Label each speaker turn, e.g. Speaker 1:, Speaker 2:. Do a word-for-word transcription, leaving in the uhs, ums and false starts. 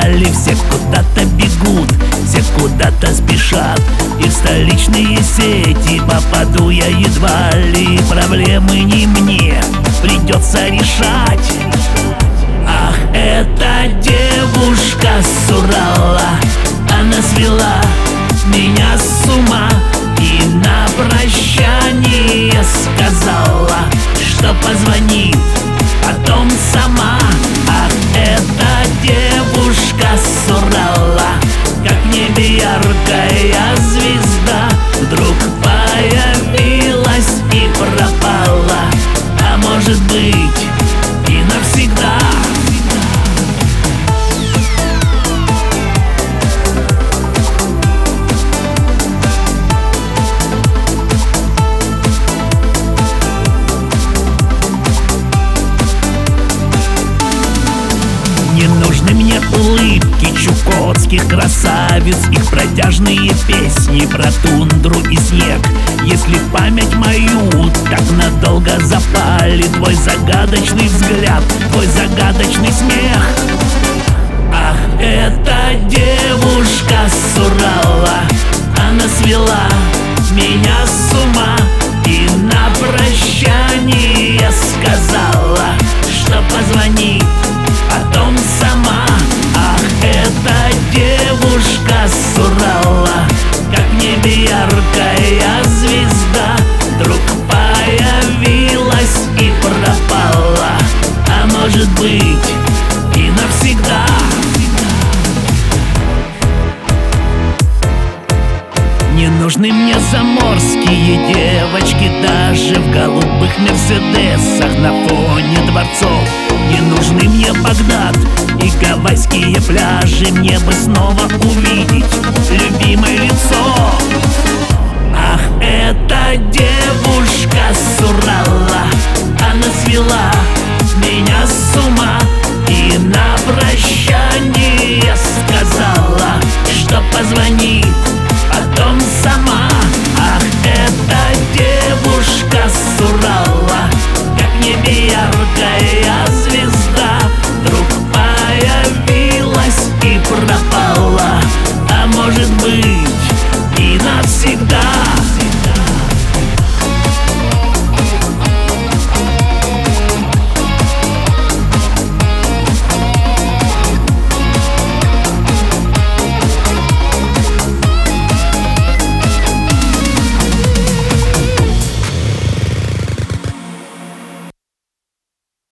Speaker 1: Урале все куда-то бегут, все куда-то спешат, и в столичные сети попаду я едва ли. Проблемы не мне придется решать. Ах, эта девушка с Урала, она свела меня с ума и на прощание сказала, что позвонит потом сама. Ах, эта девушка с Урала, как в небе яркая звезда, вдруг появилась и пропала, а может быть и навсегда. Не нужны мне улыбки чукотских красавиц, их протяжные песни про тундру и снег. Если в память мою так надолго запали твой загадочный взгляд, твой загадочный смех. Ах, эта девушка с Урала, она свела меня с ума и на прощание сказала, что позвонит потом сама. Ах, эта девушка с Урала, как в небе яркая звезда, вдруг появилась и пропала, а может быть и навсегда. Не нужны мне заморские девочки даже в голубых мерседесах на фоне дворцов. Не нужны мне Багдад и гавайские пляжи, мне бы снова увидеть любимое лицо. Ах, эта девушка с Урала, она свела меня с ума и на прощание сказала, что позвонит потом сама. Ах, эта девушка с Урала, как в небе яркая